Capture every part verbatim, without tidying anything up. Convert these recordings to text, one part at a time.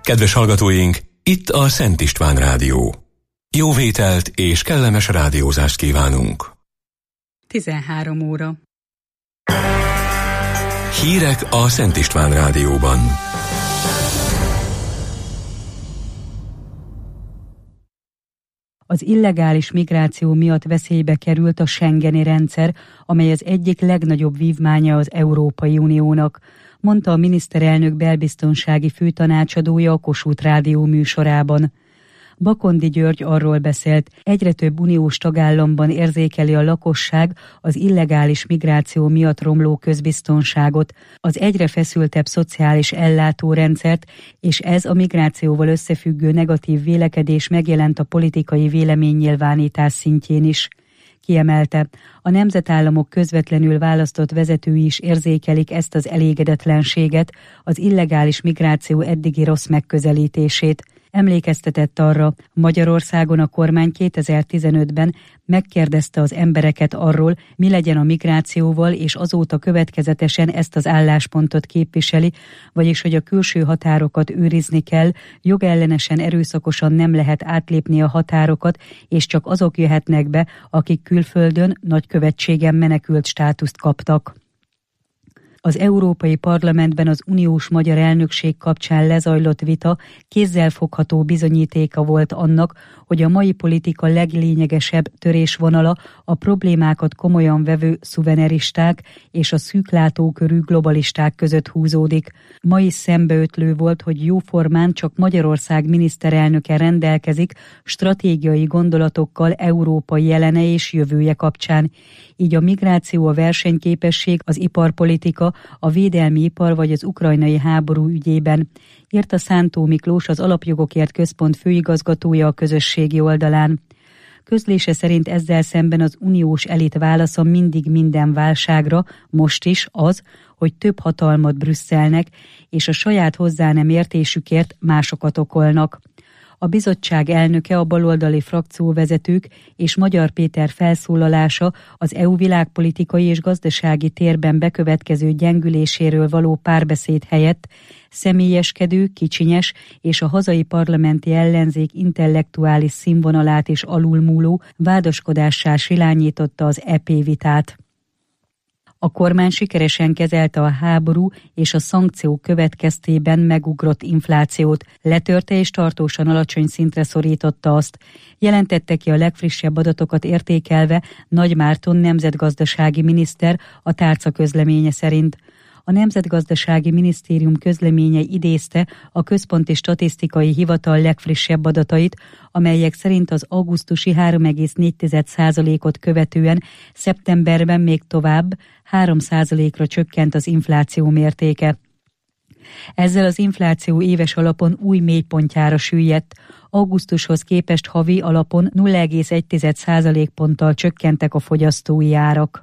Kedves hallgatóink, itt a Szent István Rádió. Jó vételt és kellemes rádiózást kívánunk. tizenhárom óra. Hírek a Szent István Rádióban. Az illegális migráció miatt veszélybe került a schengeni rendszer, amely az egyik legnagyobb vívmánya az Európai Uniónak, mondta a miniszterelnök belbiztonsági főtanácsadója a Kossuth Rádió műsorában. Bakondi György arról beszélt, egyre több uniós tagállamban érzékeli a lakosság az illegális migráció miatt romló közbiztonságot, az egyre feszültebb szociális ellátórendszert, és ez a migrációval összefüggő negatív vélekedés megjelent a politikai véleménynyilvánítás szintjén is. Kiemelte, a nemzetállamok közvetlenül választott vezetői is érzékelik ezt az elégedetlenséget, az illegális migráció eddigi rossz megközelítését. Emlékeztetett arra, Magyarországon a kormány kétezer-tizenötben megkérdezte az embereket arról, mi legyen a migrációval, és azóta következetesen ezt az álláspontot képviseli, vagyis hogy a külső határokat őrizni kell, jogellenesen erőszakosan nem lehet átlépni a határokat, és csak azok jöhetnek be, akik külföldön nagykövetségen menekült státuszt kaptak. Az Európai Parlamentben az uniós magyar elnökség kapcsán lezajlott vita kézzelfogható bizonyítéka volt annak, hogy a mai politika leglényegesebb törésvonala a problémákat komolyan vevő szuveneristák és a szűklátókörű globalisták között húzódik. Ma is szembeötlő volt, hogy jóformán csak Magyarország miniszterelnöke rendelkezik stratégiai gondolatokkal Európa jelene és jövője kapcsán. Így a migráció, a versenyképesség, az iparpolitika, a védelmi ipar vagy az ukrajnai háború ügyében, írta Szántó Miklós, az Alapjogokért Központ főigazgatója a közösségi oldalán. Közlése szerint ezzel szemben az uniós elit válasza mindig minden válságra, most is az, hogy több hatalmat Brüsszelnek, és a saját hozzá nem értésükért másokat okolnak. A bizottság elnöke, a baloldali frakcióvezetők és Magyar Péter felszólalása az é u világpolitikai és gazdasági térben bekövetkező gyengüléséről való párbeszéd helyett személyeskedő, kicsinyes és a hazai parlamenti ellenzék intellektuális színvonalát is alulmúló vádaskodássá silányította az é pé vitát. A kormány sikeresen kezelte a háború és a szankciók következtében megugrott inflációt, letörte és tartósan alacsony szintre szorította azt. Jelentette ki a legfrissebb adatokat értékelve Nagy Márton nemzetgazdasági miniszter a tárca közleménye szerint. A Nemzetgazdasági Minisztérium közleménye idézte a Központi Statisztikai Hivatal legfrissebb adatait, amelyek szerint az augusztusi három egész négy százalékot követően szeptemberben még tovább három százalékra csökkent az infláció mértéke. Ezzel az infláció éves alapon új mélypontjára süllyedt, augusztushoz képest havi alapon nulla egész egy százalékponttal csökkentek a fogyasztói árak.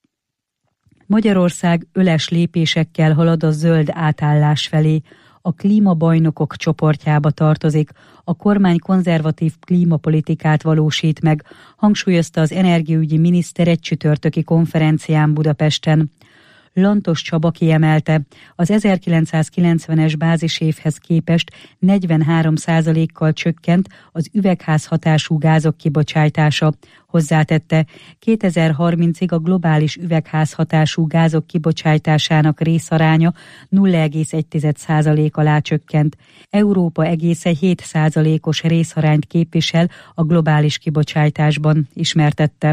Magyarország öles lépésekkel halad a zöld átállás felé. A klímabajnokok csoportjába tartozik, a kormány konzervatív klímapolitikát valósít meg, hangsúlyozta az energiaügyi miniszter egy csütörtöki konferencián Budapesten. Lantos Csaba kiemelte, az ezerkilencszázkilencvenes bázisévhez képest negyvenhárom százalékkal csökkent az üvegházhatású gázok kibocsátása. Hozzátette, kétezer-harmincig a globális üvegházhatású gázok kibocsátásának részaránya nulla egész egy százalék alá csökkent. Európa egészen hét százalékos részarányt képvisel a globális kibocsátásban, ismertette.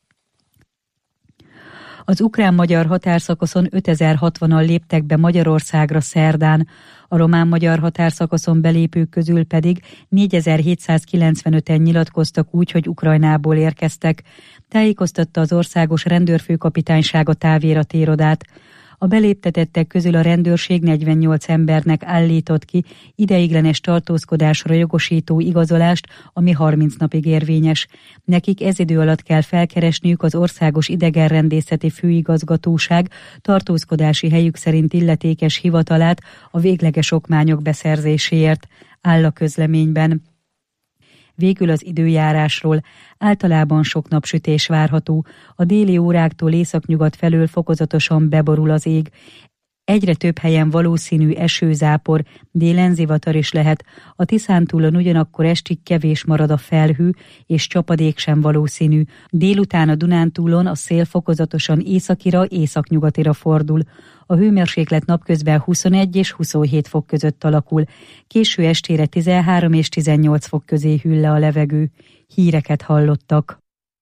Az ukrán-magyar határszakaszon ötezer-hatvanan léptek be Magyarországra szerdán, a román-magyar határszakaszon belépők közül pedig négyezer-hétszázkilencvenöten nyilatkoztak úgy, hogy Ukrajnából érkeztek, tájékoztatta az országos rendőrfőkapitányság a táviratirodát. A beléptetettek közül a rendőrség negyvennyolc embernek állított ki ideiglenes tartózkodásra jogosító igazolást, ami harminc napig érvényes. Nekik ez idő alatt kell felkeresniük az Országos Idegenrendészeti Főigazgatóság tartózkodási helyük szerint illetékes hivatalát a végleges okmányok beszerzéséért, áll a közleményben. Végül az időjárásról. Általában sok napsütés várható. A déli óráktól északnyugat felől fokozatosan beborul az ég. Egyre több helyen valószínű esőzápor, délen zivatar is lehet. A Tiszántúlon ugyanakkor estig kevés marad a felhő, és csapadék sem valószínű. Délután a Dunántúlon a szél fokozatosan északira, északnyugatira fordul. A hőmérséklet napközben huszonegy és huszonhét fok között alakul. Késő estére tizenhárom és tizennyolc fok közé hűl le a levegő. Híreket hallottak.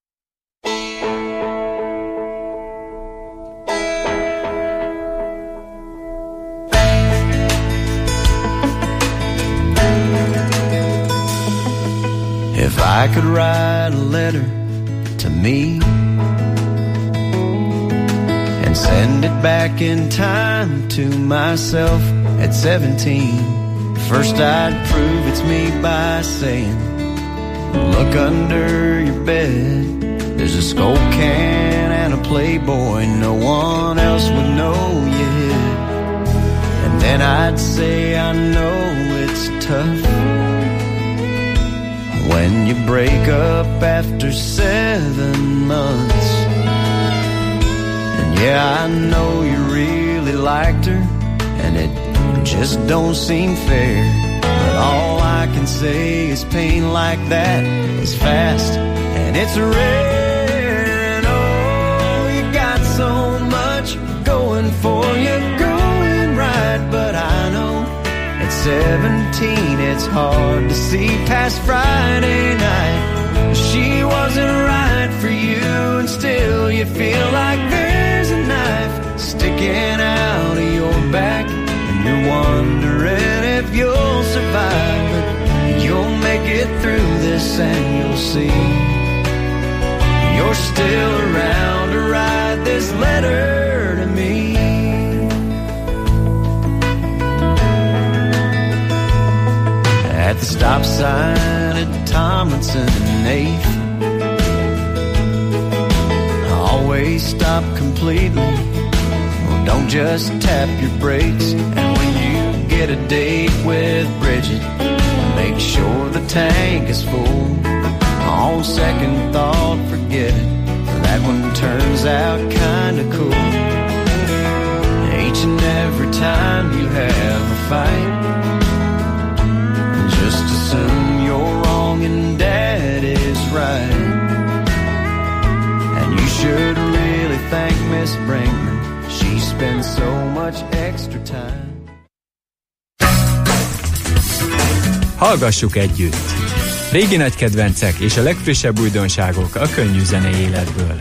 If I could write a letter to me and send it back in time to myself at seventeen, first I'd prove it's me by saying, look under your bed, there's a Skull can and a Playboy no one else would know you hid. And then I'd say I know it's tough when you break up after seven months. And yeah, I know you really liked her, and it just don't seem fair. But all I can say is pain like that is fast, and it's rare. And oh, you got so much going for you, going right, but I know at seventeen, it's hard to see past Friday night. She wasn't right for you, and still you feel like there's a knife sticking out of your back, and you're wondering if you'll survive. But you'll make it through this, and you'll see you're still around to write this letter to me. At the stop sign at Tomlinson and eighth, always stop completely. Well, don't just tap your brakes. And when you get a date with Bridget, make sure the tank is full. On second thought, forget it, that one turns out kinda cool. Each and every time you have a fight, just assume you're wrong and Dad is right. And you should really thank Miss Brinkman. She spends so much extra time. Hallgassuk együtt! Régi nagy kedvencek és a legfrissebb újdonságok a könnyű zenei életből.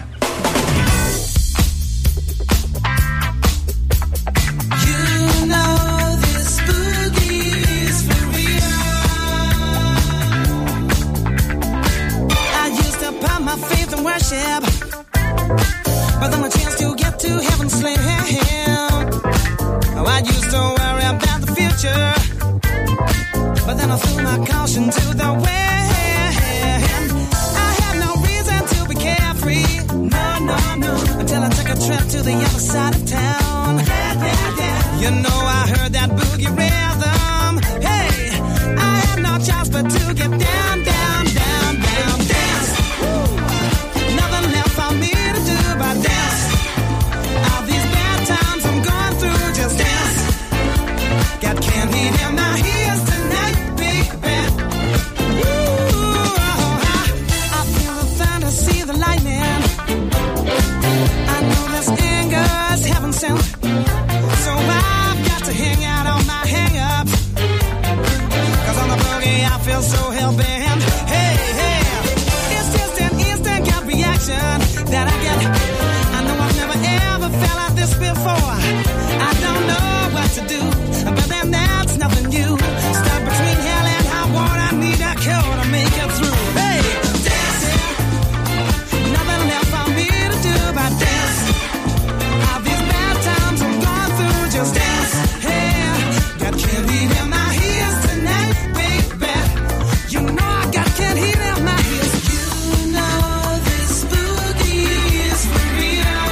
But then a chance to get to heaven slim. Oh, I used to worry about the future, but then I threw my caution to the wind. I had no reason to be carefree, no, no, no, until I took a trip to the other side of town. Yeah, yeah, yeah. You know I heard that boogie rhythm. Hey, I had no choice but to get down, down, down, down, dance. Nothing left for me to do but dance. All these bad times I'm going through, just dance. Got candy in my ears tonight, baby. Ooh, I, I feel the thunder, see the lightning. I know this anger is heaven sent, so I've got to hang out on my hang-ups. 'Cause on the boogie I feel so hell-bent. Hey, hey, it's just an instant gut reaction that I get. I know I've never ever felt like this before. I don't know what to do, but then that's nothing new. Stuck between hell and high water, I need a cure to make it through. Hey, dancing, nothing left for me to do but dance. All these bad times I'm going through, just dance. Hey, got candy in my ears tonight, baby. You know I got candy in my ears. You know this boogie is for real.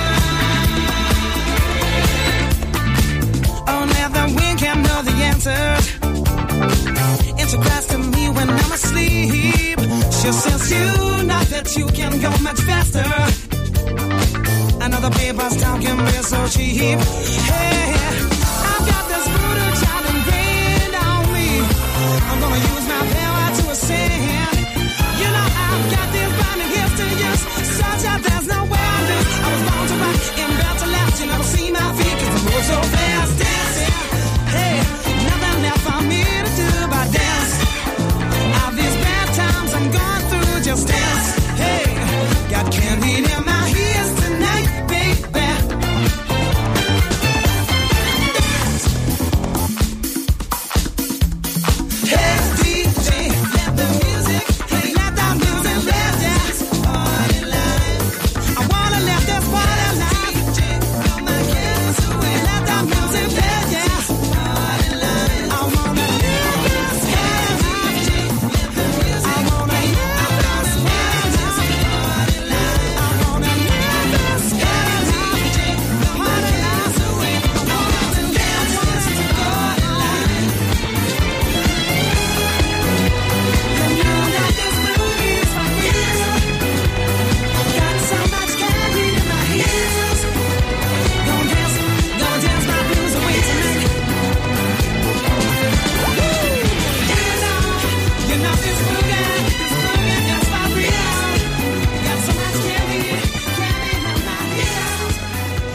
Oh, never wink can know the answers. It's a cries to me when I'm asleep. She says you know that you can go much faster. Another paper's talking real so cheap. Hey,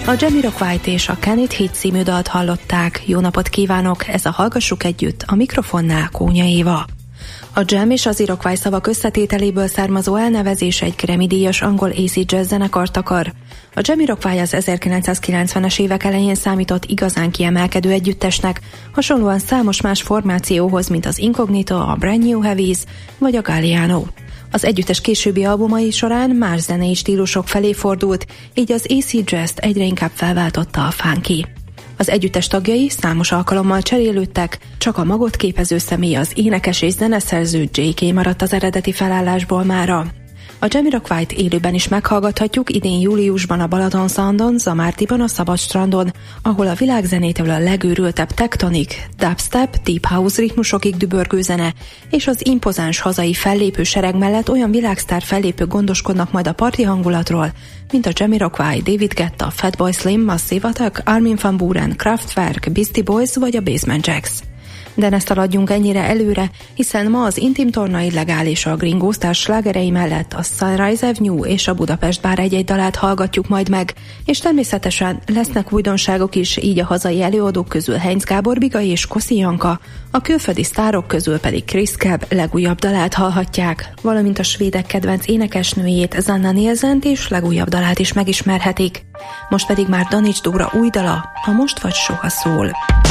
A Jamiroquai-t és a Can It Hit című dalt hallották. Jó napot kívánok, ez a Hallgassuk Együtt, a mikrofonnál Kónya Éva. A Jam és az Iroquois szavak összetételéből származó elnevezés egy Grammy-díjas angol acid jazz zenekart akar. A Jamiroquai az ezerkilencszázkilencvenes évek elején számított igazán kiemelkedő együttesnek, hasonlóan számos más formációhoz, mint az Incognito, a Brand New Heavies vagy a Galliano. Az együttes későbbi albumai során más zenei stílusok felé fordult, így az acid jazzt egyre inkább felváltotta a funky. Az együttes tagjai számos alkalommal cserélődtek, csak a magot képező személy, az énekes és zeneszerző jé ká maradt az eredeti felállásból mára. A Jamiroquai-t élőben is meghallgathatjuk idén júliusban a Balaton Soundon, Zamártiban a Szabad strandon, ahol a világzenétől a legőrültebb tectonic, dubstep, deep house ritmusokig dübörgő zene és az impozáns hazai fellépő sereg mellett olyan világsztár fellépők gondoskodnak majd a parti hangulatról, mint a Jamiroquai, David Guetta, Fatboy Slim, Massive Attack, Armin van Buuren, Kraftwerk, Beastie Boys vagy a Basement Jaxx. De ne szaladjunk ennyire előre, hiszen ma az Intim Torna illegális a Gringo Stars slágerei mellett a Sunrise Avenue és a Budapest Bár egy-egy dalát hallgatjuk majd meg, és természetesen lesznek újdonságok is, így a hazai előadók közül Heinz Gábor Bigai és Koszi Janka, a külföldi sztárok közül pedig Chris Cab legújabb dalát hallhatják, valamint a svédek kedvenc énekesnőjét, Zanna Nielsent és legújabb dalát is megismerhetik. Most pedig már Danics Dóra új dala, a Most vagy soha szól.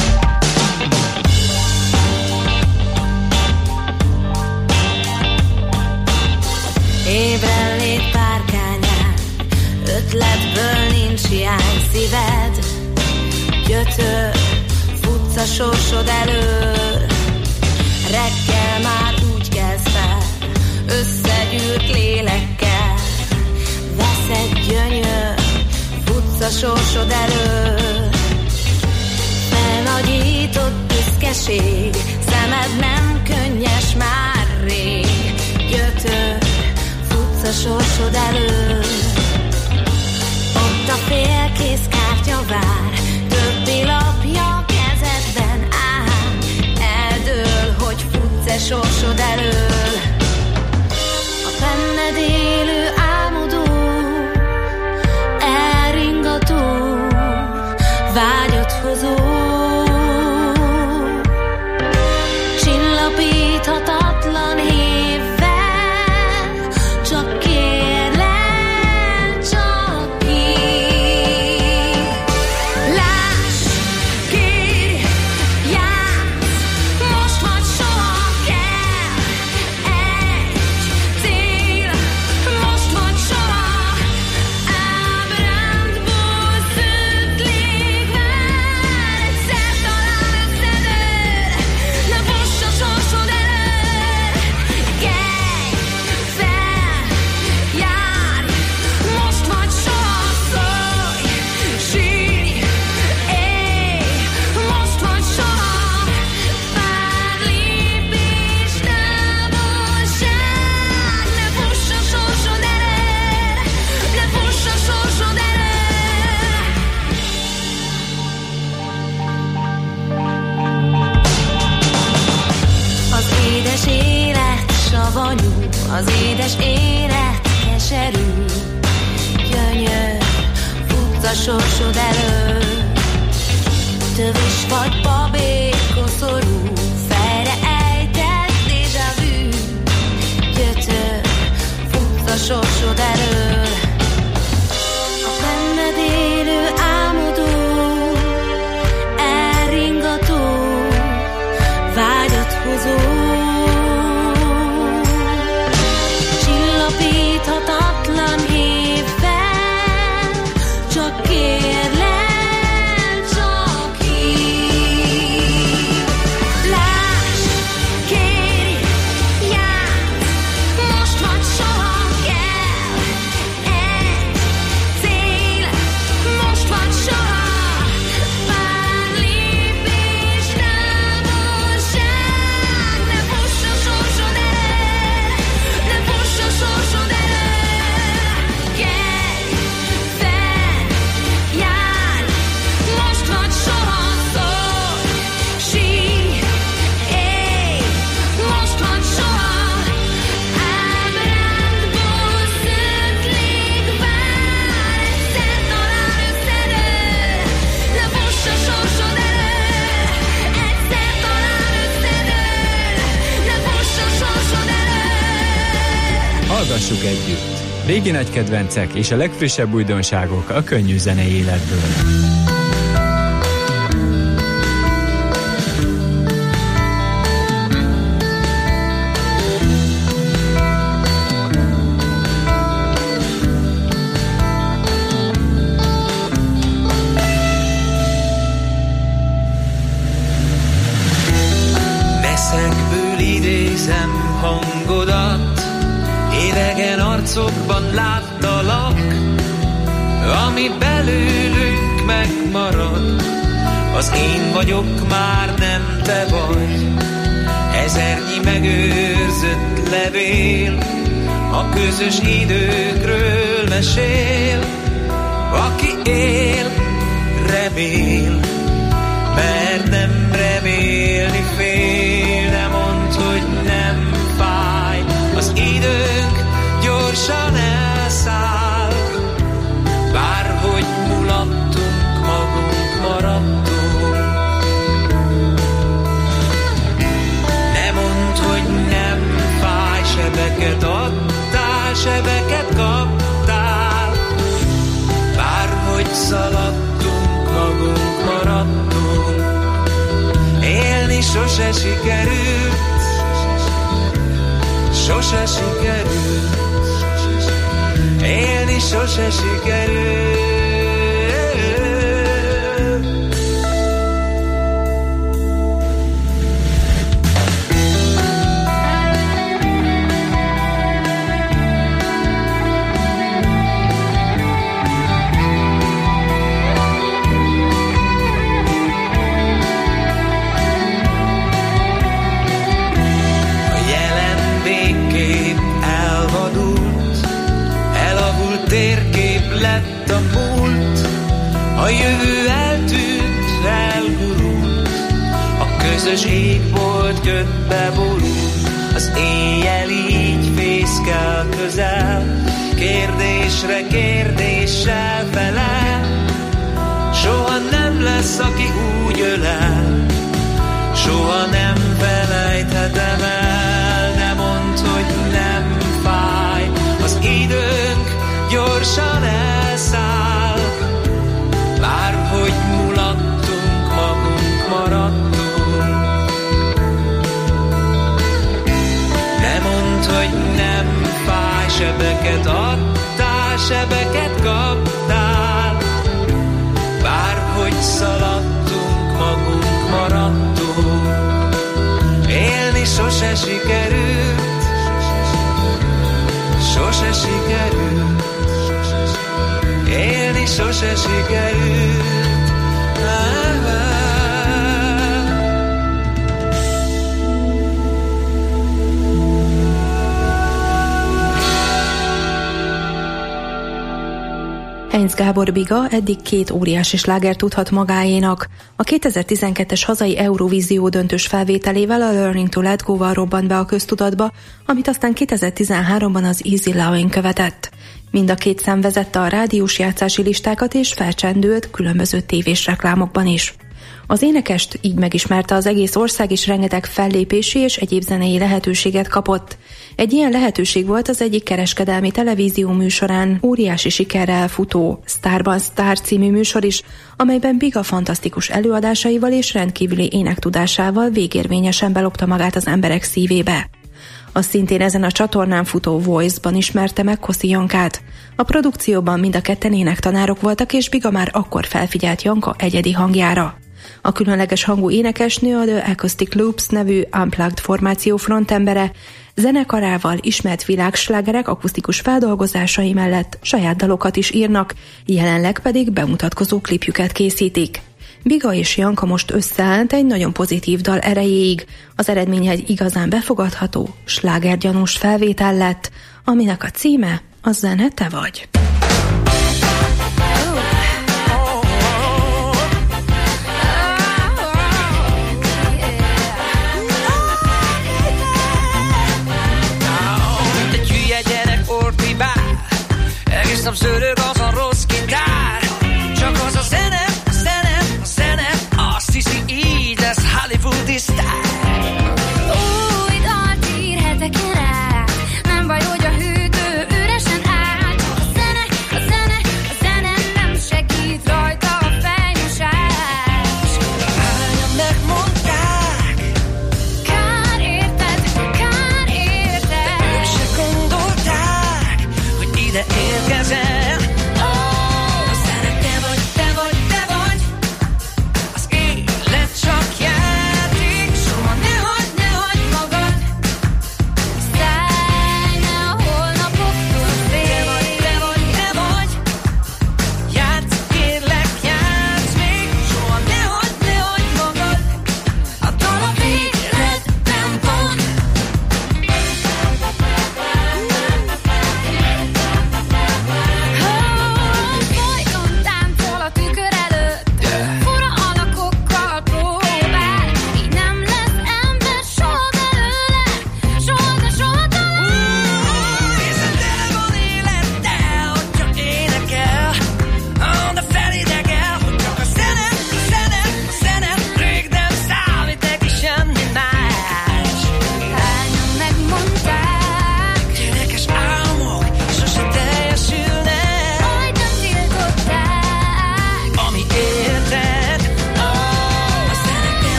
Ébren lét párkányán, ötletből nincs hiány, szíved gyötör, futsz a sorsod elől. Reggel már úgy kezd fel, összegyűrt lélekkel, vesz egy gyönyör, futsz a sorsod elől. Felnagyított büszkeség, szemed nem könnyes már rég, gyötör, a sorsod elől. Ott a félkész kártya vár, többi lapja kezedben áll. Eldől, hogy futsz-e sorsod elől. A benned élő álmodó, elringató, vágyat hozó, csillapíthatatlan hív. Az édes élet keserű, gyönyör, futsz a sorsod elől. Tövis vagy babék, koszorú, fejre ejtett déjà vu, gyötör, futsz a sorsod elől. A benned élő álmodó, elringató, vágyat hozó, csillapíthatatlan hívvel, csak kérlek, csak hív. Láss, kérj, játsz, most vagy soha kell. Egy cél, Hallgassuk együtt! Régi nagy kedvencek és a legfrissebb újdonságok a könnyű zenei életből. Messzegből idézem hangodat, idegen arcokban láttalak, ami belőlünk megmarad, az én vagyok, már nem te vagy. Ezernyi megőrzött levél a közös időkről mesél, aki él, remél, mert nem remélni fél. De mondd, hogy nem fáj, az időnk gyorsan elszáll, bárhogy mulattunk, magunk maradtunk. Ne mondd, hogy nem fáj, sebeket adtál, sebeket kaptál, bárhogy szaladtunk, magunk maradtunk. Élni sose sikerült, sose sikerült, élni sose sikerült. Térkép lett a múlt, a jövő eltűnt, elgurult, a közös égbolt ködbe borult, az éjjel így fészkel közel, kérdésre kérdéssel felel. Soha nem lesz, aki úgy ölel, soha nem felejthetem el. Ne mondd, hogy nem fáj, az időnk gyorsan elszáll, bárhogy mulattunk, magunk maradtunk. Ne mondd, hogy nem fáj, sebeket adtál, sebeket kaptál, bárhogy szaladtunk, magunk maradtunk. Élni sose sikerült, sose sikerült, élni sose sikerült. Heinz Gábor Biga eddig két óriási sláger tudhat magáénak. A kétezer-tizenkettes hazai Eurovízió döntős felvételével, a Learning to Let Go-val robbant be a köztudatba, amit aztán kétezer-tizenháromban az Easy Loving követett. Mind a két szám vezette a rádiós játszási listákat és felcsendült különböző tévés reklámokban is. Az énekest így megismerte az egész ország, és rengeteg fellépési és egyéb zenei lehetőséget kapott. Egy ilyen lehetőség volt az egyik kereskedelmi televízió műsorán óriási sikerrel futó Starban Star című műsor is, amelyben Biga fantasztikus előadásaival és rendkívüli énektudásával végérvényesen belopta magát az emberek szívébe. A szintén ezen a csatornán futó Voice-ban ismerte meg Koszi Jankát. A produkcióban mind a ketten énektanárok voltak, és Biga már akkor felfigyelt Janka egyedi hangjára. A különleges hangú énekesnő a The Acoustic Loops nevű Unplugged formáció frontembere, zenekarával ismert világslágerek akusztikus feldolgozásai mellett saját dalokat is írnak, jelenleg pedig bemutatkozó klipjüket készítik. Biga és Janka most összeállt egy nagyon pozitív dal erejéig. Az eredmény egy igazán befogadható, slágergyanús felvétel lett, aminek a címe A zene te vagy. Egész nap szörög az a rossz gitár, csak az a zene, a zene, a zene, azt hiszi így lesz hollywoodi sztár. Új dalt írhetek rá, nem baj, hogy a hűtő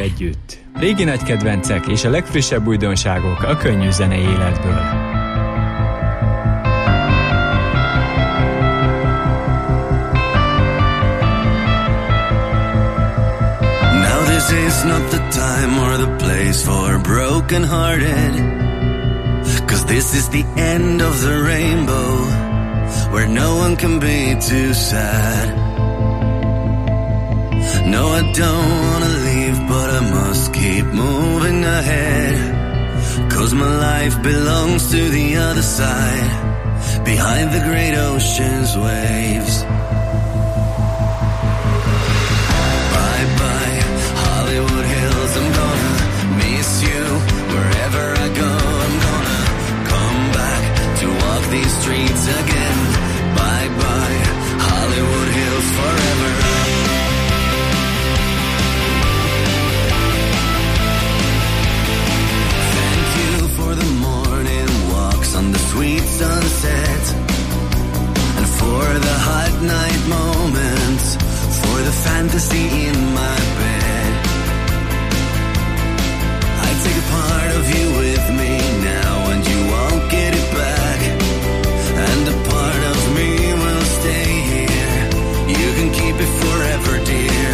együtt. Régi nagy kedvencek és a legfrissebb újdonságok a könnyű zenei életből. Now this is not the time or the place for broken-hearted, 'cause this is the end of the rainbow, where no one can be too sad. No, I don't wanna leave, but I must keep moving ahead, 'cause my life belongs to the other side, behind the great ocean's waves. Bye bye, Hollywood Hills, I'm gonna miss you. Wherever I go, I'm gonna come back to walk these streets again. Bye bye, Hollywood Hills forever. On the sweet sunset, and for the hot night moments, for the fantasy in my bed. I take a part of you with me now, and you won't get it back, and a part of me will stay here. You can keep it forever, dear.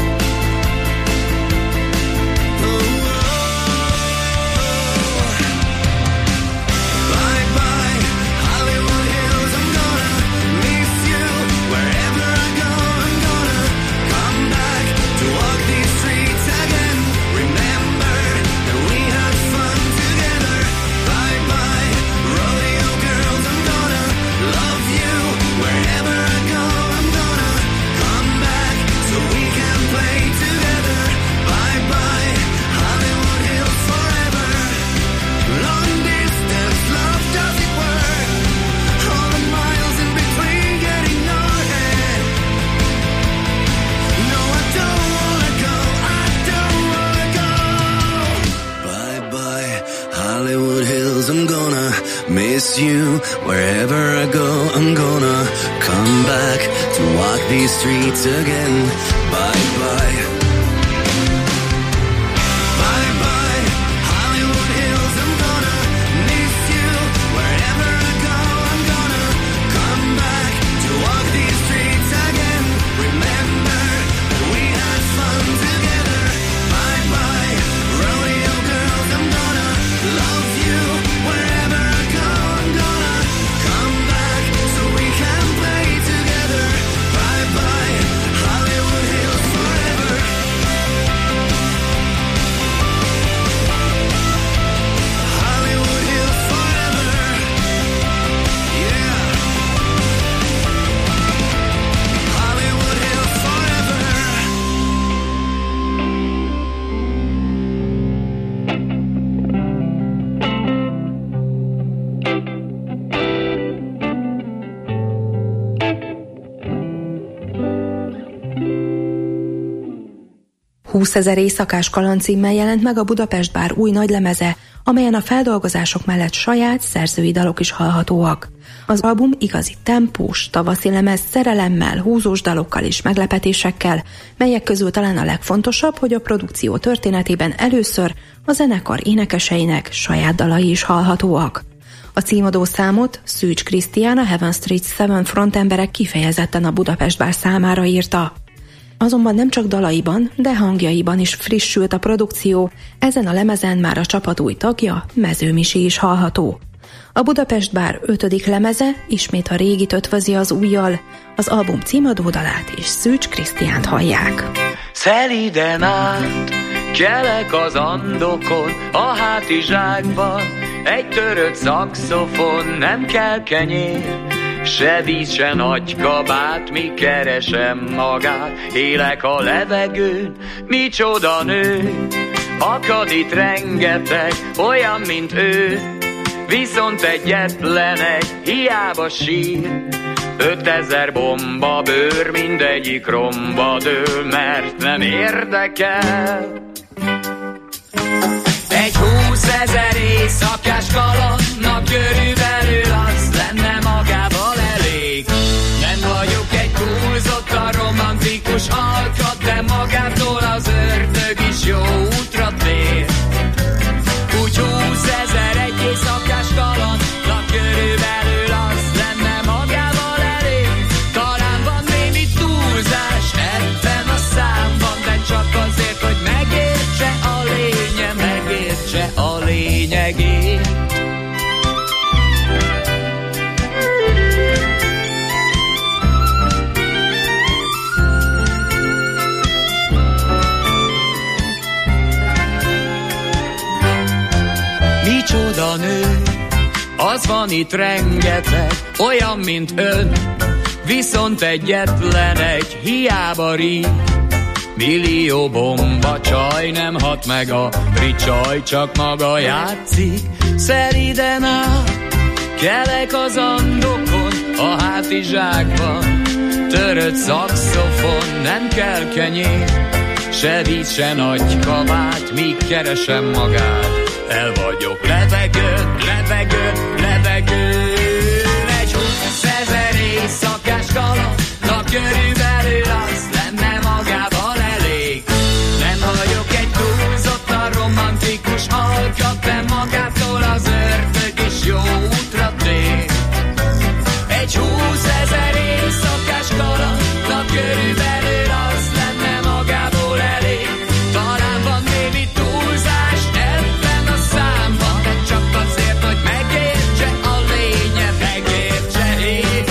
I'm gonna miss you. Wherever I go, I'm gonna come back to walk these streets again. Bye bye. Bye bye, Hollywood Hills, I'm gonna miss you. Wherever I go, I'm gonna come back to walk these streets again. Remember that we had fun together. Bye bye, rodeo girls, I'm gonna love you. Wherever I go, I'm gonna come back so we can play together. Bye bye, Hollywood Hills forever. Hollywood Hills forever. Yeah. Hollywood Hills forever. húszezer éjszakás kaland címmel jelent meg a Budapest Bár új nagylemeze, amelyen a feldolgozások mellett saját szerzői dalok is hallhatóak. Az album igazi tempós, tavaszi lemez szerelemmel, húzós dalokkal és meglepetésekkel, melyek közül talán a legfontosabb, hogy a produkció történetében először a zenekar énekeseinek saját dalai is hallhatóak. A címadó számot Szűcs Krisztián, a Heaven Street Seven frontemberek kifejezetten a Budapest Bár számára írta. Azonban nem csak dalaiban, de hangjaiban is frissült a produkció, ezen a lemezen már a csapat új tagja, Mező Misi is hallható. A Budapest Bár ötödik lemeze ismét a régit ötvözi az újjal, az album címadó dalát és Szűcs Krisztiánt hallják. Szelíden át, kelek az Andokon, a hátizsákban, egy törött szaxofon, nem kell kenyér, se víz, se nagy kabát, mi keresem magát, élek a levegőn, micsoda nő, akad itt rengeteg, olyan, mint ő, viszont egyetlen egy, hiába sír, ötezer bomba bőr, mindegyik romba dől, mert nem érdekel. Egy húszezer éjszakás kalandnak körülbelül az lenne magával elég. Nem vagyok egy túlzottan romantikus alkat, de magától az ördög is jó nő. Az van itt rengeteg, olyan, mint ön, viszont egyetlen egy, hiába ríg. Millió bomba csaj nem hat meg a ricsaj, csak maga játszik. Szeriden áll, kelek az andokon, a hátizsákban törött szaxofon, nem kell kenyér, se víz, se nagy kabát, míg keresem magát. El vagyok levegőn, levegőn, levegőn. Egy húszezer éjszakás kalandnak körülbelül az lenne magával elég. Nem vagyok egy túlzottan romantikus alkat, de magától az ördög is jó útra tér. Egy húszezer éjszakás kalandnak körülbelül az lenne magából elég. Talán van némi túlzás ebben a számban, de csak azért, hogy megértse a lényeg, megértse én.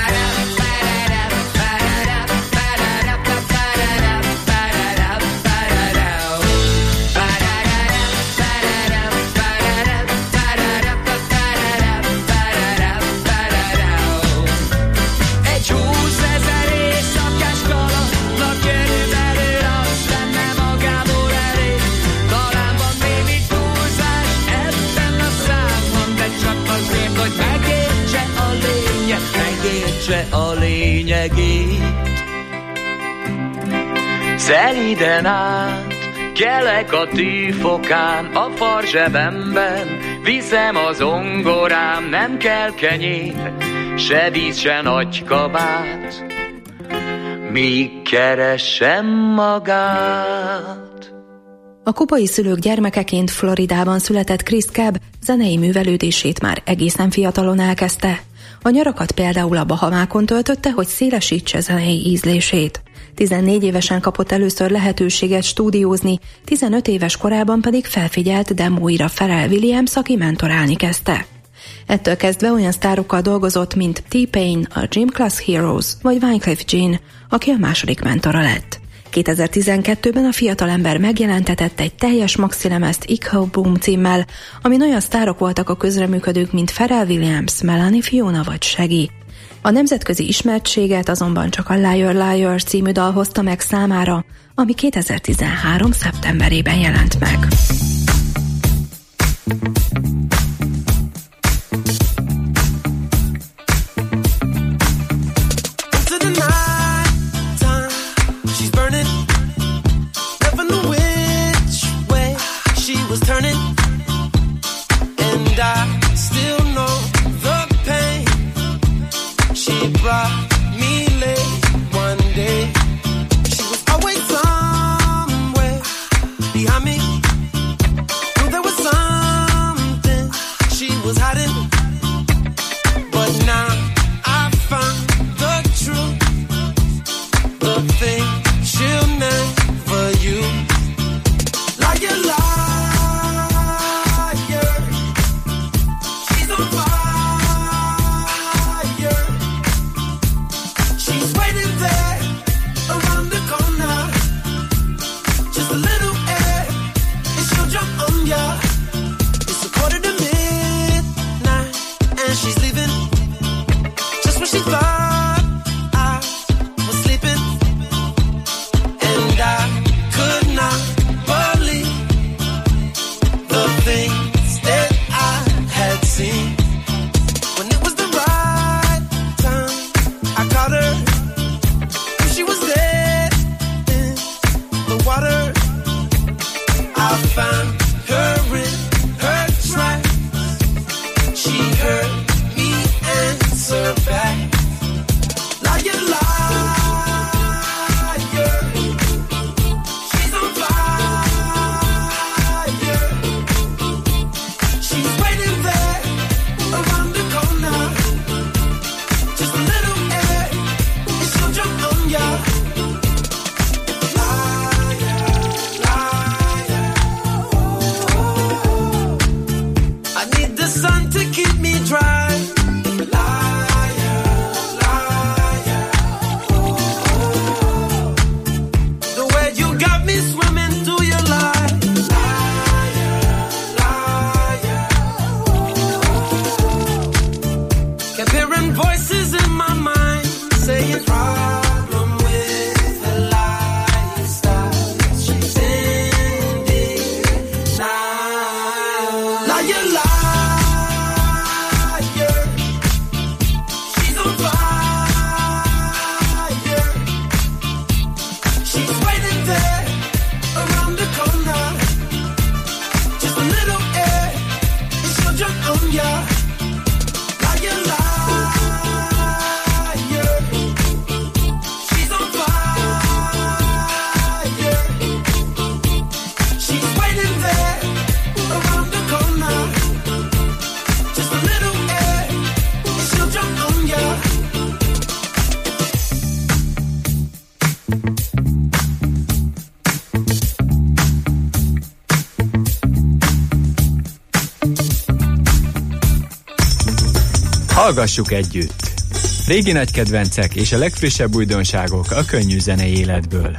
Egy húszezer éjszakás kalandnak körülbelül az lenne magából elég. Talán van némi túlzás ebben a számban, de csak azért, hogy megértse a lényeg, megértse a lényegét. Szelíden át, kelek a tűfokán, a farzsebemben, viszem az ongorám, nem kell kenyér, se víz, se nagy kabát, míg keresem magát. A kubai szülők gyermekeként Floridában született Chris Cab zenei művelődését már egészen fiatalon elkezdte. A nyarakat például a Bahamákon töltötte, hogy szélesítse zenei ízlését. tizennégy évesen kapott először lehetőséget stúdiózni, tizenöt éves korában pedig felfigyelt demóira Pharrell Williams, aki mentorálni kezdte. Ettől kezdve olyan sztárokkal dolgozott, mint T-Pain, a Gym Class Heroes vagy Wyclef Jean, aki a második mentora lett. kétezer-tizenkettőben a fiatalember megjelentetett egy teljes maxilemezt Echo Boom címmel, amin olyan sztárok voltak a közreműködők, mint Pharrell Williams, Melanie Fiona vagy Shaggy. A nemzetközi ismertséget azonban csak a Liar Liar című dal hozta meg számára, ami kétezer-tizenhárom szeptemberében jelent meg. Hallgassuk együtt! Régi nagy kedvencek és a legfrissebb újdonságok a könnyű zenei életből.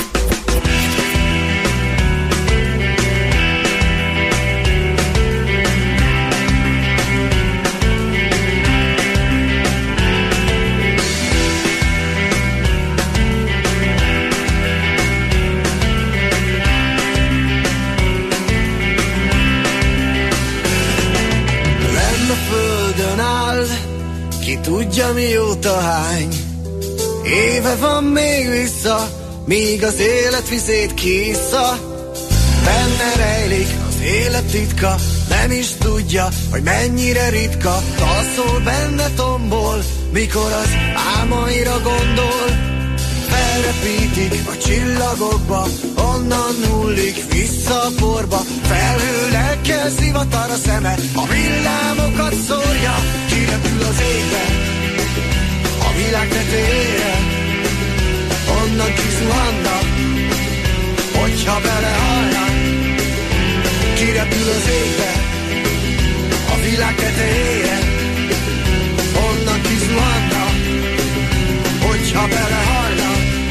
Tudja mióta hány éve van még vissza, míg az élet vizét kiissza. Benne rejlik az élet titka, nem is tudja, hogy mennyire ritka. Taszol benne tombol, mikor az álmaira gondol. Felrepítik a csillagokba, onnan hullik vissza a porba. Felhő lelkkel zivatar a szeme, a villámokat szórja. Kirepül az égbe, a világ tetejére, onnan kizuhannak, hogyha belehalnak. Kirepül az égbe, a világ tetejére, onnan kizuhannak, hogyha belehalnak.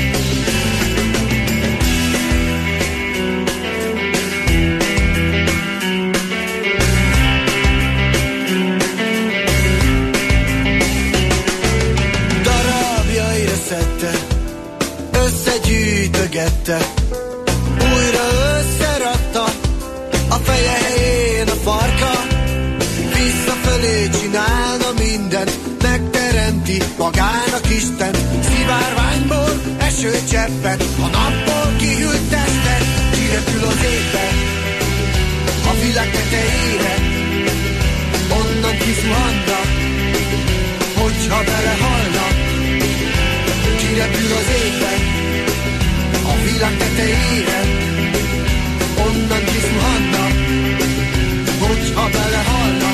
Összegyűjtögette, újra összerakta, a feje helyén a farka. Visszafelé csinálna mindent, megteremti magának Istent. Szivárványból esőcseppet, a napból kihűlt testet. Kirepül az égbe, a világ tetejére, onnan kizuhannak, hogyha belehalnak. Kirepül az égbe, a világ tetejére, onnan kizuhannak, hogyha belehalnak.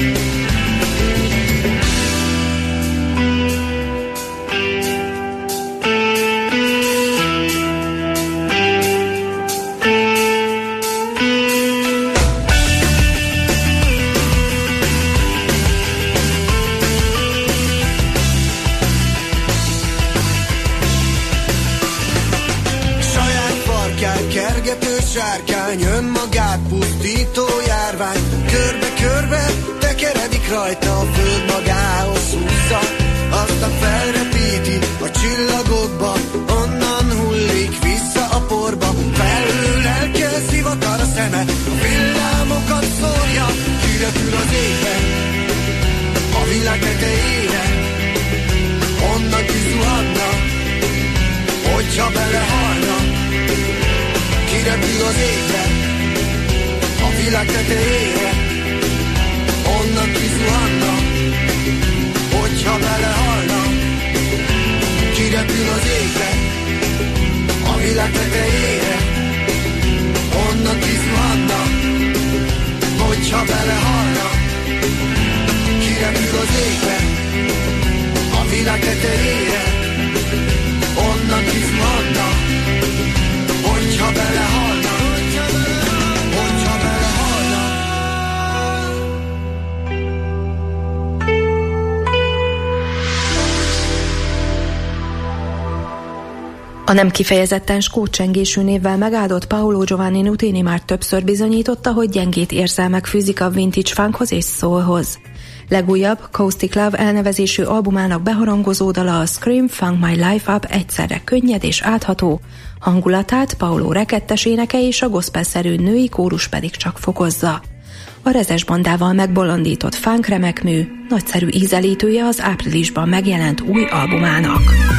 Sárkány, önmagát pusztító járvány, körbe-körbe tekeredik rajta, a föld magához húzza, aztán felrepíti a csillagokba, onnan hullik vissza a porba. Felhő lelkkel zivatar a szeme, a villámokat szórja. Kirepül az égbe, a világ tetejére, onnan kizuhannak, hogyha belehalnak. Kirepül az égbe, a világ tetejére, onnan kizuhannak, hogyha belehalnak. Kirepül az égbe, a világ tetejére, onnan kizuhannak, hogyha belehalnak. Kirepül az égbe, a világ tetejére, onnan kizuhannak, hogyha belehalnak, hogyha belehalnak. A nem kifejezetten skótcsengésű névvel megáldott Paolo Giovanni Nutini már többször bizonyította, hogy gyengét érzelmek fűzik a vintage funkhoz és soulhoz. Legújabb Caustic Love elnevezésű albumának beharangozó dala, a Scream Funk My Life Up egyszerre könnyed és átható, hangulatát Paolo rekettes éneke és a gospelszerű női kórus pedig csak fokozza. A rezes bandával megbolondított funk remekmű, nagyszerű ízelítője az áprilisban megjelent új albumának.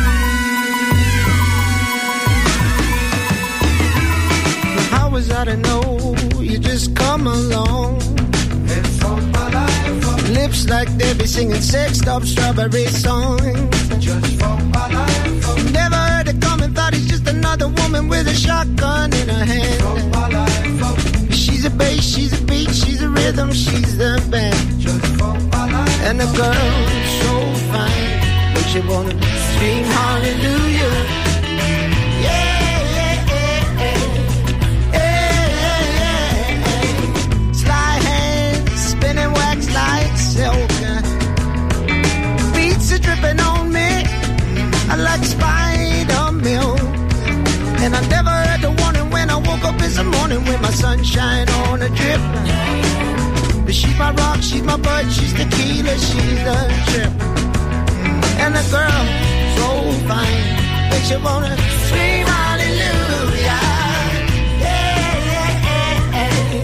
How was I to know you just come along? Lips Looks like they be singing Sexed Up Strawberry song. Just for my life. Never heard it coming, thought he's just another woman with a shotgun in her hand. For my life. She's a bass, she's a beat, she's a rhythm, she's the band. Just for my life. And the girl's so fine, but she wanna scream hallelujah. Yeah, yeah, yeah, yeah, yeah, yeah. Sly hands spinning wax like silk. Beats are dripping on me, I like spider milk. And I never heard the warning when I woke up this morning with my sunshine on a drip. But she's my rock, she's my bud, she's tequila, she's the trip. And the girl, so fine, makes you wanna scream hallelujah. Yeah, yeah, yeah,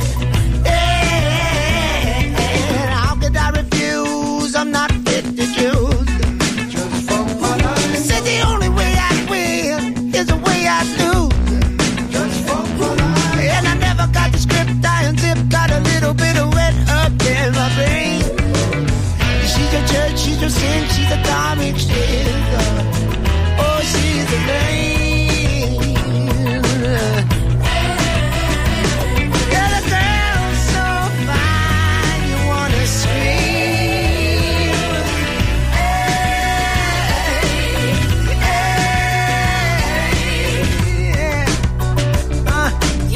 yeah, yeah. How could I refuse? I'm not fit to choose. Just for my life. Said the only way I win is the way I lose. Just for my life. And I never got the script, I unzipped, got a little bit of wet up in my brain. She's a church, she's a sin, she's a comic strip. Oh, she's the rain. Yeah, the girl's so fine, you wanna scream. Hey, hey, yeah. Uh,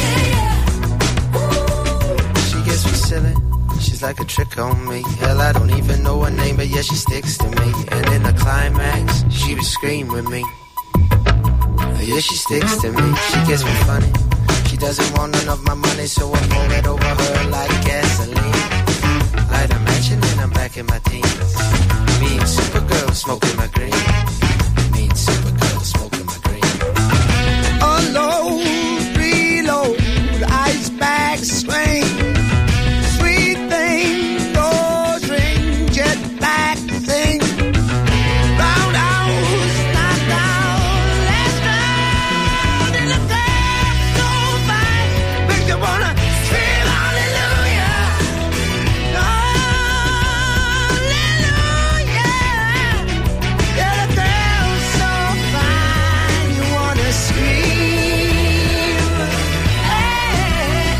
she gets me silly. She's like a trick on me. Hell, I don't even know her name, but yeah, she sticks to me. And in the climax, she would scream with me. Yeah, she sticks to me. She gets me funny. She doesn't want none of my money, so I pour it over her like gasoline. Light a match and then I'm back in my teens. Me and Supergirl smoking my green. Me and Supergirl smoking my green. Unload, reload, ice bag swing. Sweet thing, doors ring, jet black thing. Roundhouse, knock down, last round. And the girl's so fine, makes you wanna scream hallelujah. Hallelujah. Yeah, the girl's so fine, you wanna scream. Hey,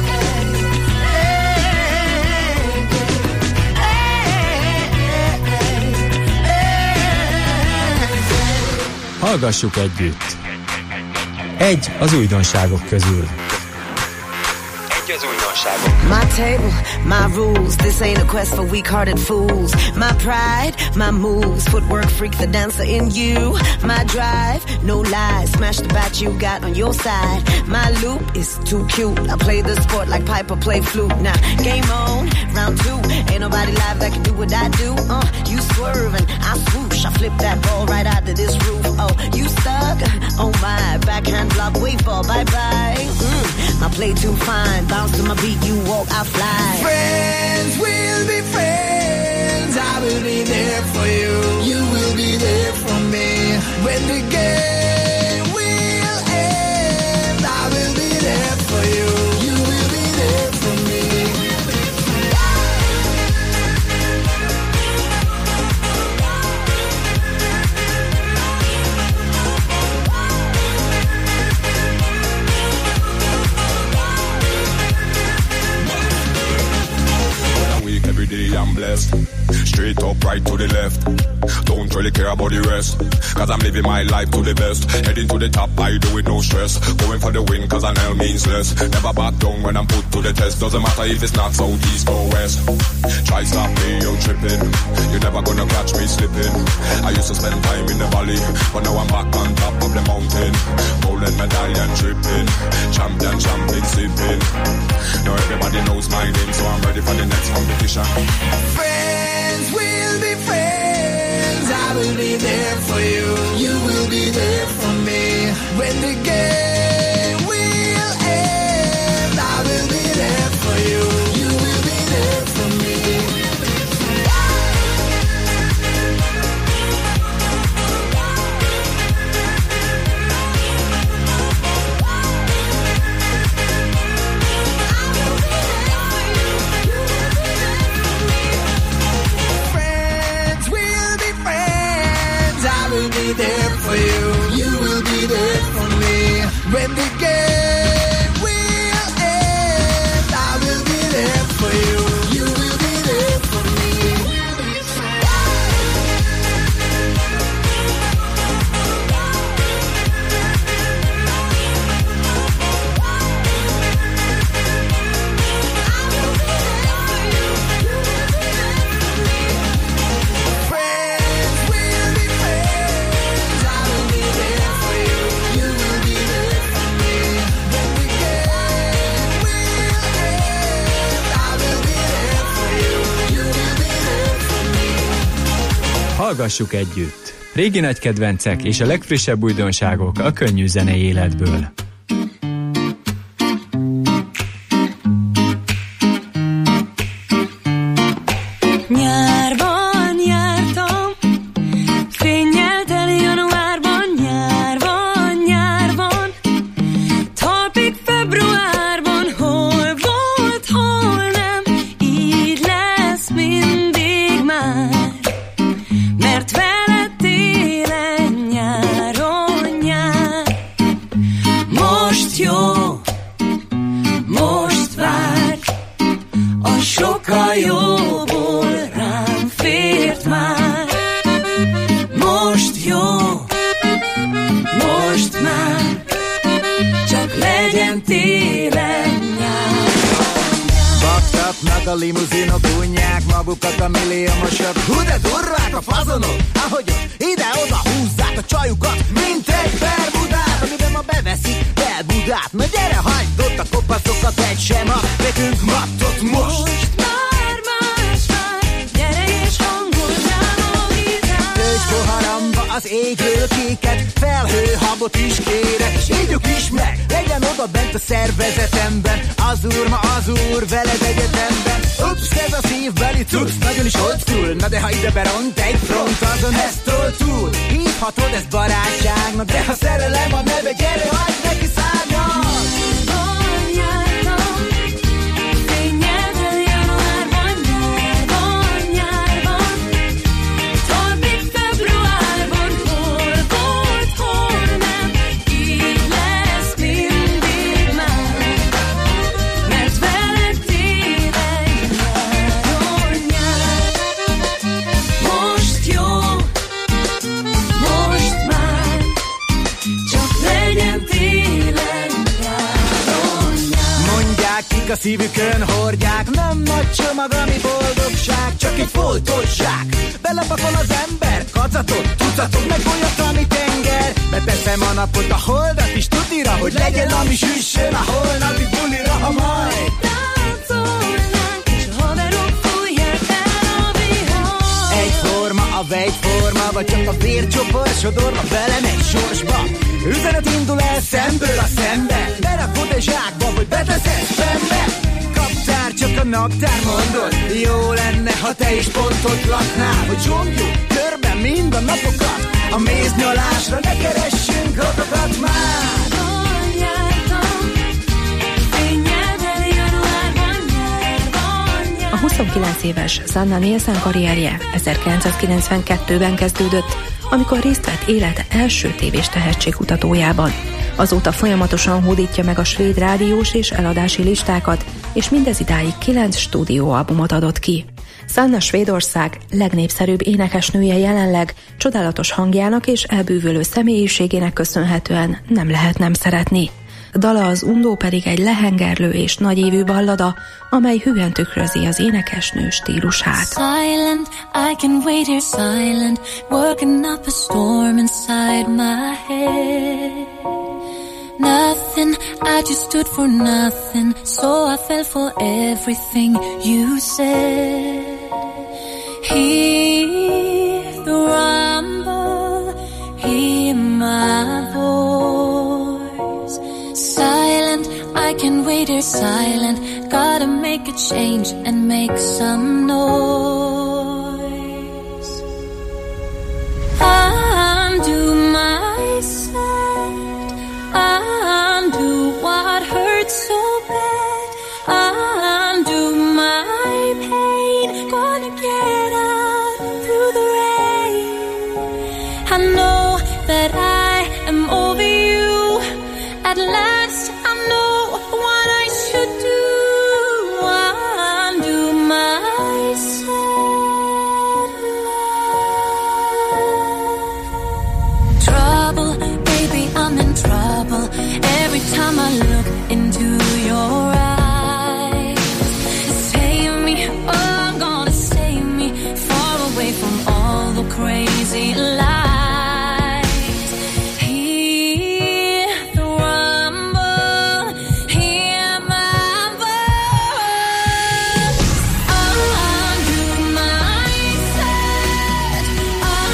Hallgassuk együtt. Egy az újdonságok közül. Egy az újdonságok. My table, my rules. This ain't a quest for weak-hearted fools. My pride, my moves. Footwork freak, the dancer in you. My drive, no lies. Smash the bat you got on your side. My loop is too cute. I play the sport like Piper play flute. Now, game on, round two. Ain't nobody live that can do what I do. Uh, you swerving, I swoosh. I flip that ball right out of this roof. Oh, you stuck? Oh my, backhand block, wait for bye-bye. Mm, I play too fine. Bounce to my beat, you walk, I fly. Friends will be friends. I will be there for you. You will be there for me. When the game will end, I will be there for you. You will be there for me. Every day I'm blessed. Straight up, right to the left. Don't really care about the rest, cause I'm living my life to the best. Heading to the top, I do it no stress. Going for the win, cause an L means less. Never back down when I'm put to the test. Doesn't matter if it's not south, east or west. Try stop me, you're tripping. You're never gonna catch me slipping. I used to spend time in the valley, but now I'm back on top of the mountain. Golden medallion tripping. Champion, champion sipping. Now everybody knows my name, so I'm ready for the next competition. Friends will be friends. I will be there for you. You will be there for me. When the game will end, I will be there for you. You will be there for me. Hallgassuk együtt! Régi nagy kedvencek és a legfrissebb újdonságok a könnyű zenei életből. Nyárban jártam, fénnyel teli januárban, nyárban, nyárban, talpig februárban, hol volt, hol nem, így lesz mindig már, mert veled télen, nyáron nyár. Most jó, most vár, a sokkal jóból rám fért már. Most jó, most már, csak legyen télen nyár. Baktatnak a limuzinok, unják magukat a milliómosok. Hú de durvák a fazonok, ahogyan ide-oda húzzák a csajukat, mint egy Bermudát, amiben ma beveszik Bel-Budát. Na gyere, hagyd ott a kopaszokat, egy sem a nekünk mattot most. Most már más vár, gyere és hangolj rám a gitár. Töltsd poharamba az égből kéket, felhőhabot is kérek, és ígyuk is meg, legyen oda bent a szervezetemben. Az úr ma az úr, veled egyetemben. Ups, ez a szívbeli cucc, nagyon is old school. Na de ha ide beront egy front, azon eztől túl hívhatod ezt barátságnak, de ha szerelem a neve, gyere, hagyd neki szárnyat. A szívükön hordják, nem nagy csomag, ami boldogság, csak egy foltos zsák. Belepakol az ember, kacatot, tucatot, meg olyat, ami tenger. Beteszem a napot, a holdat is tudira, hogy legyen, ami süssön a holnapi bulira, ha majd táncolnánk, és a haverok fújják el a vihar. Egyforma a vegyforma, vagy csak a vércsopor sodorva velem egy sorsba. Üzenet indul el szemből a szembe, berakod egy zsákba, vagy beteszed szembe. Kaptár, csak a naptár mondod, jó lenne, ha te is pontot laknál, hogy zsongjuk körben mind a napokat, a méznyalásra ne keressünk rokokat már. A huszonkilenc éves Sanna Nielsen karrierje ezerkilencszázkilencvenkettőben kezdődött, amikor részt vett élete első tévés tehetségkutatójában. Azóta folyamatosan hódítja meg a svéd rádiós és eladási listákat, és mindez idáig kilenc stúdióalbumot adott ki. Sanna Svédország legnépszerűbb énekesnője jelenleg, csodálatos hangjának és elbűvölő személyiségének köszönhetően nem lehet nem szeretni. Dala az Undó pedig egy lehengerlő és nagyívű ballada, amely hűen tükrözi az énekesnő stílusát. Silent, I can wait here silent, working up a storm inside my head. Nothing, I just stood for nothing, so I fell for everything you said. Hear the rumble, hear my voice. Silent, I can wait here silent, gotta make a change and make some noise. Undo my side, undo what hurts so bad, undo my pain, gonna get out through the rain. I know that I am over you, at last I know what I should do. Undo my sad love. Trouble, baby, I'm in trouble. Every time I look into your eyes, save me, oh, I'm gonna save me, far away from all the crazy lies. Hear the rumble, hear my voice. Undo my sad,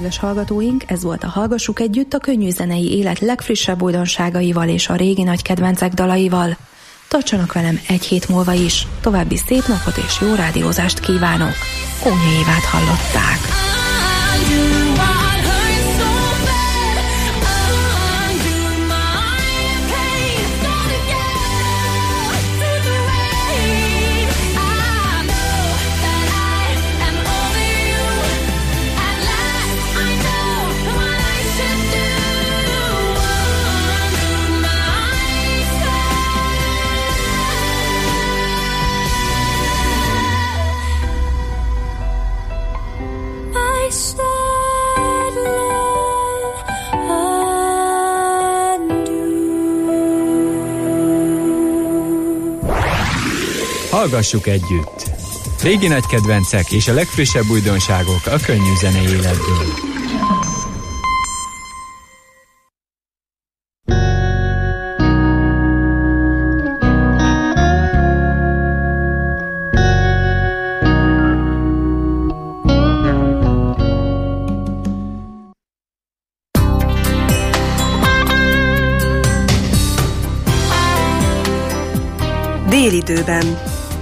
kedves hallgatóink, ez volt a Hallgassuk Együtt a könnyű zenei élet legfrissebb újdonságaival és a régi nagy kedvencek dalaival. Tartsanak velem egy hét múlva is. További szép napot és jó rádiózást kívánok. Kónya Évát hallották. Hallgassuk együtt! Régi nagy kedvencek és a legfrissebb újdonságok a könnyű zenei életből. Délidőben.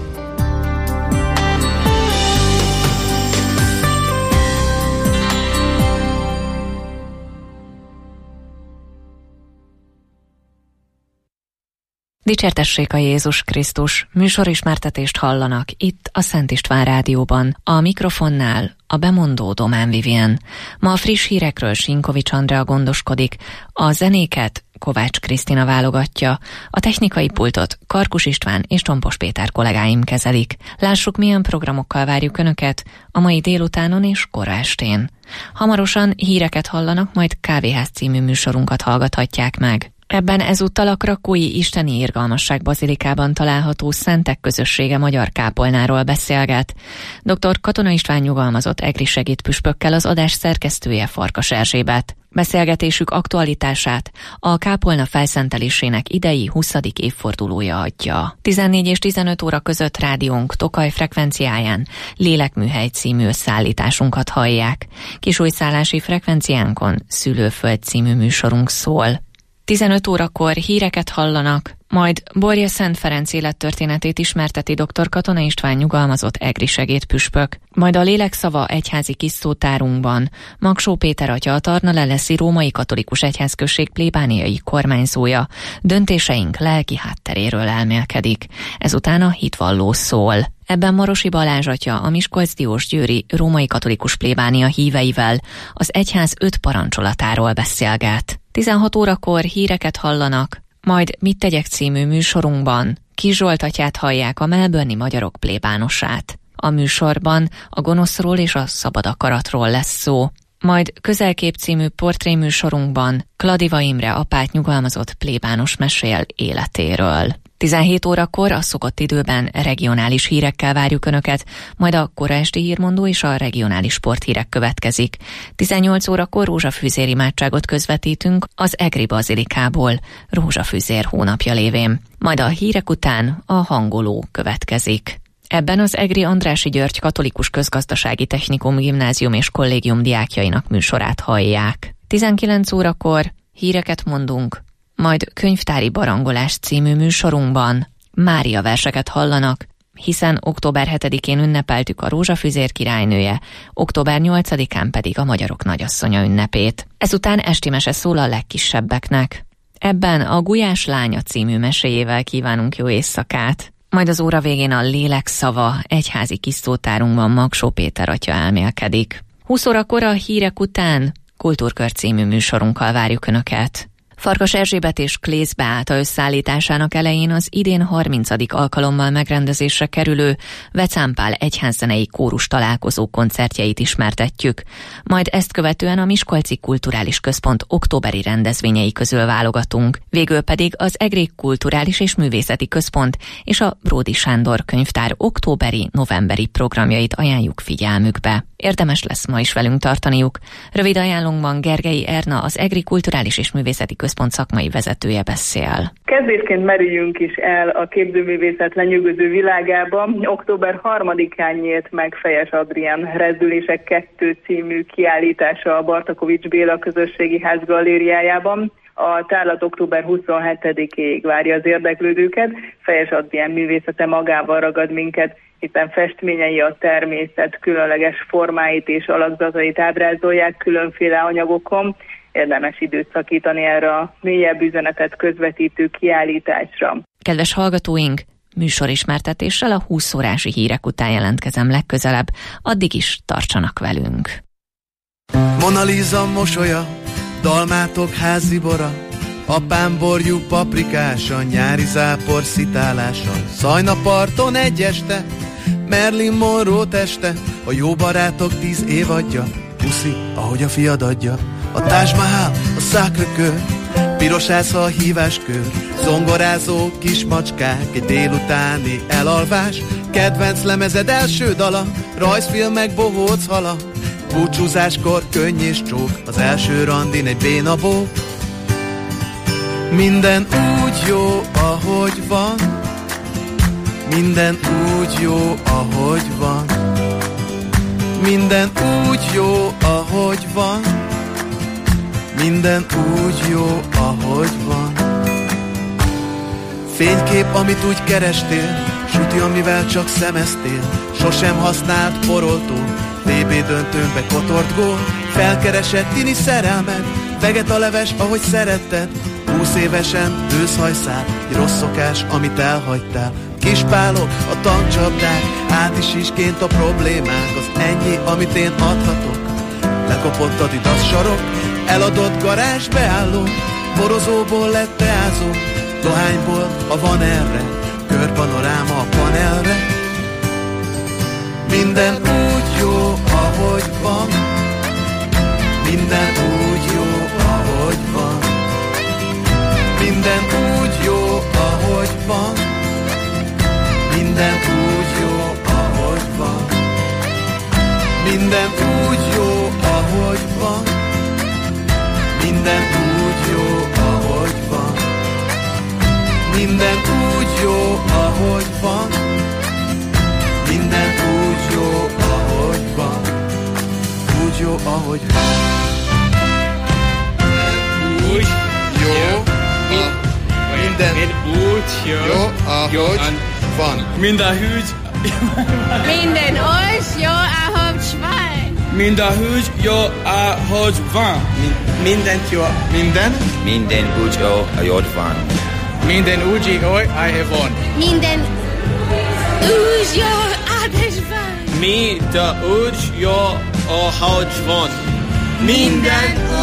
Dicsértessék a Jézus Krisztus, műsorismertetést hallanak itt a Szent István Rádióban, a mikrofonnál a bemondó Domán Vivien. Ma a friss hírekről Sinkovics Andrea gondoskodik, a zenéket Kovács Krisztina válogatja, a technikai pultot Karkus István és Csompos Péter kollégáim kezelik. Lássuk, milyen programokkal várjuk Önöket a mai délutánon és kora estén. Hamarosan híreket hallanak, majd Kávéház című műsorunkat hallgathatják meg. Ebben ezúttal a Krakói Isteni Irgalmasság Bazilikában található Szentek Közössége magyar kápolnáról beszélget. dr. Katona István nyugalmazott egri segédpüspökkel, az adás szerkesztője Farkas Erzsébet. Beszélgetésük aktualitását a kápolna felszentelésének idei huszadik évfordulója adja. tizennégy és tizenöt óra között rádiónk Tokaj frekvenciáján Lélekműhely című összeállításunkat hallják. Kisújszállási frekvenciánkon Szülőföld című műsorunk szól. tizenöt órakor híreket hallanak, majd Borja Szent Ferenc élettörténetét ismerteti dr. Katona István nyugalmazott egri segédpüspök. Majd a Lélekszava egyházi kis szótárunkban Magsó Péter atya, a Tarnaleleszi római katolikus egyházközség plébániai kormányzója döntéseink lelki hátteréről elmélkedik. Ezután a hitvalló szól. Ebben Marosi Balázs atya, a Miskolc-Diósgyőri római katolikus plébánia híveivel az egyház öt parancsolatáról beszélget. tizenhat órakor híreket hallanak, majd Mit tegyek című műsorunkban Kis Zsolt atyát hallják, a melbourne-i magyarok plébánosát. A műsorban a gonoszról és a szabad akaratról lesz szó. Majd Közelkép című portréműsorunkban Kladiva Imre apát nyugalmazott plébános mesél életéről. tizenhét órakor a szokott időben regionális hírekkel várjuk Önöket, majd a kora esti hírmondó és a regionális sporthírek következik. tizennyolc órakor rózsafűzér imádságot közvetítünk az egri bazilikából, rózsafűzér hónapja lévén. Majd a hírek után a hangoló következik. Ebben az egri Andrássy György Katolikus Közgazdasági Technikum Gimnázium és Kollégium diákjainak műsorát hallják. tizenkilenc órakor híreket mondunk, majd Könyvtári Barangolás című műsorunkban Mária verseket hallanak, hiszen október hetedikén ünnepeltük a Rózsafűzér királynője, október nyolcadikán pedig a Magyarok Nagyasszonya ünnepét. Ezután esti mese szól a legkisebbeknek. Ebben a Gulyás lánya című meséjével kívánunk jó éjszakát. Majd az óra végén a Lélekszava egyházi kis szótárunkban Magsó Péter atya elmélkedik. húsz órakor a hírek után Kultúrkör című műsorunkkal várjuk Önöket. Farkas Erzsébet és Klész Beáta összeállításának elején az idén harmincadik alkalommal megrendezésre kerülő Vecánpál egyházzenei kórus találkozó koncertjeit ismertetjük. Majd ezt követően a Miskolci Kulturális Központ októberi rendezvényei közül válogatunk. Végül pedig az Egri Kulturális és Művészeti Központ és a Bródi Sándor Könyvtár októberi-novemberi programjait ajánljuk figyelmükbe. Érdemes lesz ma is velünk tartaniuk. Rövid ajánlónkban Gergely Erna, az Egri Kulturális és Művészeti Központ Központ szakmai vezetője beszél. Kezdésként merüljünk is el a képzőművészet lenyűgöző világába. október harmadikán nyílt meg Fejes Adrián Rezdülések kettő című kiállítása a Bartakovics Béla Közösségi Ház galériájában. A tárlat október huszonhetedikéig várja az érdeklődőket. Fejes Adrián művészete magával ragad minket, hiszen festményei a természet különleges formáit és alakzatait ábrázolják különféle anyagokon. Érdemes időt szakítani erre a mélyebb üzenetet közvetítő kiállításra. Kedves hallgatóink, műsorismertetéssel a húsz órási hírek után jelentkezem legközelebb. Addig is tartsanak velünk. Mona Lisa mosolya, dalmátok házi bora, apám borjú paprikása, nyári zápor szitálása, Szajnaparton egy este, Marilyn Monroe teste, a jó barátok tíz évadja, puszi, ahogy a fiad adja, a Taj Mahal, a Sacré-Cœur, piros ásza a híváskör, zongorázó kismacskák, egy délutáni elalvás, kedvenc lemezed első dala, rajzfilmek bohóc hala, búcsúzáskor könny és csók, az első randin egy bénabó. Minden úgy jó, ahogy van, minden úgy jó, ahogy van, minden úgy jó, ahogy van, minden úgy jó, ahogy van. Fénykép, amit úgy kerestél, süti, amivel csak szemeztél, sosem használt poroltó, té bé döntőnbe kotort gól, felkeresett tini szerelmed, vegetaleves, ahogy szeretted, húsz évesen őszhajszál, egy rossz szokás, amit elhagytál, kispálok, a tankcsapdák, át is isként a problémák, az ennyi, amit én adhatok, lekopott Adidas sarok, eladott garázs beálló, borozóból lett teázó, dohányból, ha van erre, körpanoráma a panelre. Minden úgy jó, ahogy van, minden úgy jó, ahogy van, minden úgy jó, ahogy van, minden úgy jó, ahogy van, minden úgy jó, ahogy van, minden úgy jó, ahogy van, minden úgy jó, ahogy van, minden úgy jó, ahogy van, úgy jó, ahogy van. Úgy jó, minden úgy jó, ahogy van. Minden úgy minden úgy jó, ahogy van. Minden úgy jó, ahogy van. Minden jó, minden minden úgy jó, ahogy van. Minden úgy jó, ahogy van. Minden úgy jó, ahogy van. Minden úgy jó, ahogy van. Minden